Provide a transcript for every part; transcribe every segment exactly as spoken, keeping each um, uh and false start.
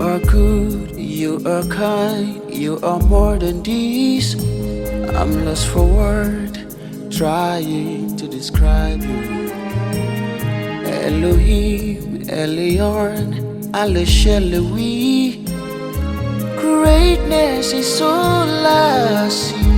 are good, you are kind, you are more than this. I'm lost for words, trying to describe you. Elohim, Elion, Aleshelewi. Greatness is all I see.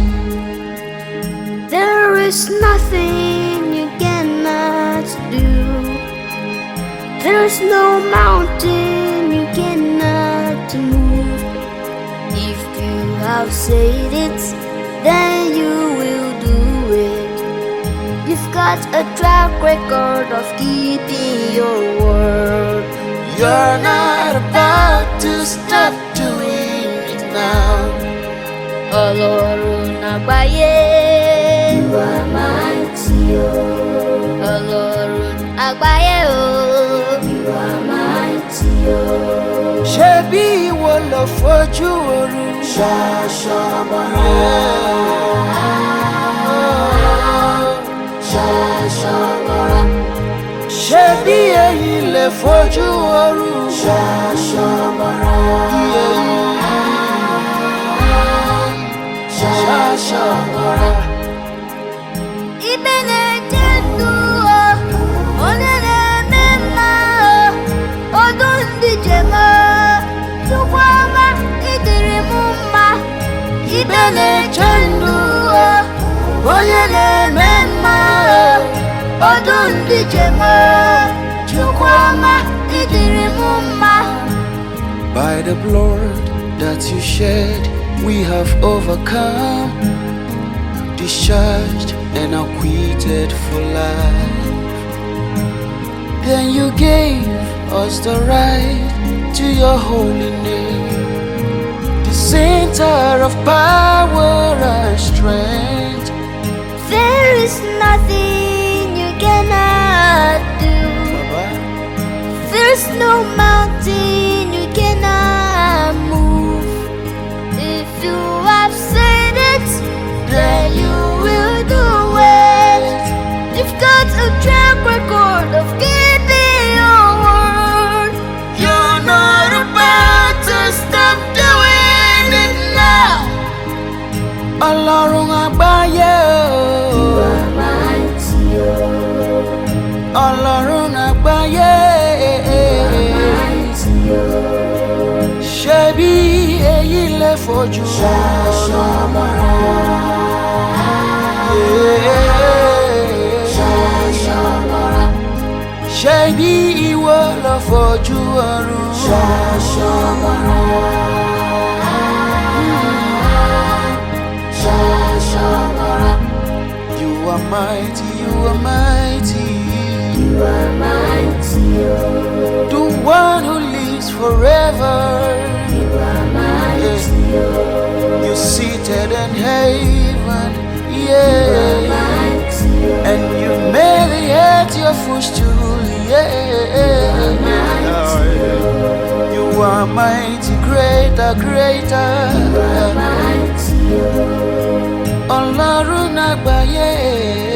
There is nothing you cannot do. There is no mountain you cannot move. If you have said it, then you will do it. You've got a track record of keeping your word. You're not about to stop doing it now. Ọlọ́run àgbáyé, You are mighty, oh. Ọlọ́run àgbáyé o. You are mighty, oh. Ṣebí ìwọ ló fojú oorun Ṣaṣọbọra, ṣaṣọbọra, ṣebí ẹ̀yin lè fojú oorun ṣaṣọbọra, ṣaṣọbọra. Ibe na-eche ndụ o, onye na-eme mma o, ọdụ ndị njem o, Chukwu ọma ịdịrị m mma. Ibe na-eche ndụ o, onye na-eme mma o, ọdụ ndị njem o, Chukwu ọma ịdịrị m mma. By the blood that you shed, we have overcome, discharged and acquitted for life. Then you gave us the right to your holy name, the center of power and strength. There is nothing you cannot do. There's no mountain you cannot move. If you have said it, then you will do it. You've got a track record of keeping your word. You're not about to stop doing it now. Ọlọ́run àgbáyé o. You are mighty, oh. Ọlọ́run àgbáyé. Mighty, oh. Ṣebí èyí lè fojú Ṣaṣọbọra, ṣaṣọbọra, ṣebí ìwọ ló fojú ọ̀run ṣaṣọbọra, ṣaṣọbọra. You are mighty, you are mighty, You are mighty, oh. the one who lives forever. You are mighty, oh. You're seated in heaven, You are yeah, mighty, oh. and you made the earth your footstool, yeah. You are mighty, greater, greater. You are mighty, oh. Ọlọ́run àgbáyé.